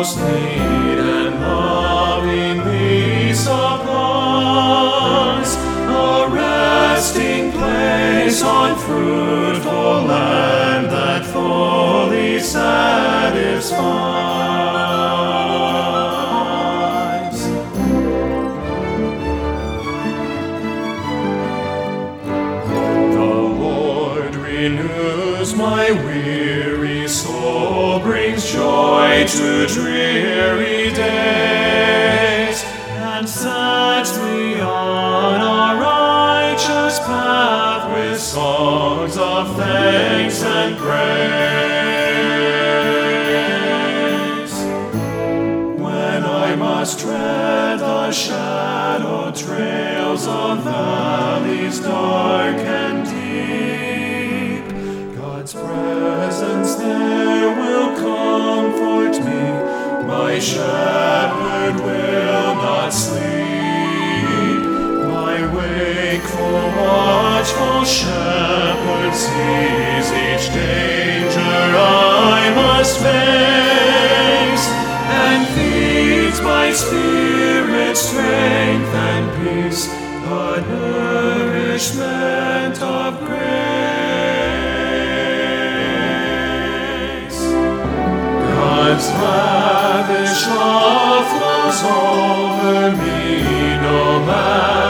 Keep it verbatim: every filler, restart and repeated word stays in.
most need and lovingly supplies a resting place on fruitful land that fully satisfies. The Lord renews my weary soul, brings joy to dreary days, and sets me on a righteous path with songs of thanks and praise. When I must tread the shadowed trails of valleys dark and deep, God's presence there will comfort me. My shepherd will not sleep. My wakeful, watchful shepherd sees each danger I must face, and feeds my spirit strength and peace, the nourishment of grace. God's lavish love flows over me, no matter